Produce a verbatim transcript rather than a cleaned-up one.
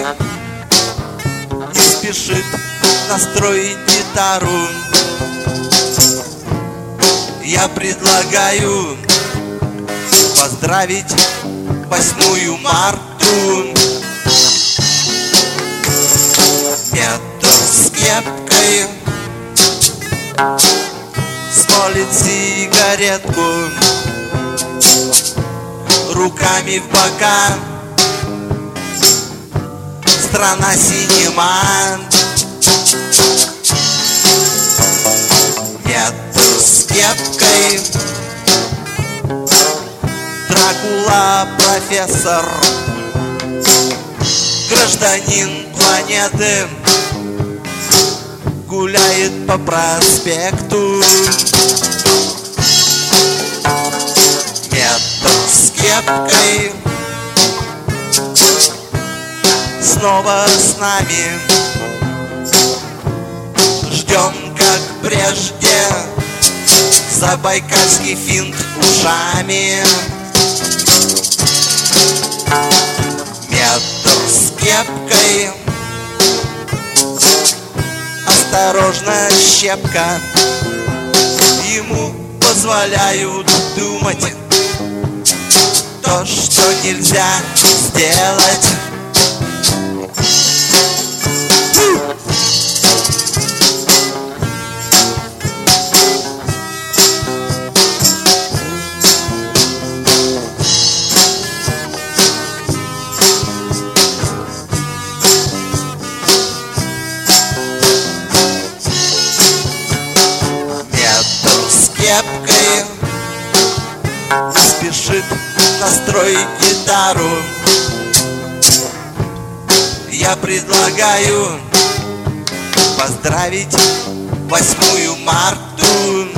не спешит настроить гитару. Я предлагаю поздравить восьмое марта. Метр с кепкой смолит сигаретку, руками в бока, страна синема. Метр с кепкой, Дракула профессор, гражданин планеты, гуляет по проспекту. Метр с кепкой снова с нами, ждем, как прежде, забайкальский финт ушами. Метр с кепкой, осторожно, щепка, ему позволяют думать то, что нельзя сделать. Кепкой спешит настроить гитару. Я предлагаю поздравить восьмое марта.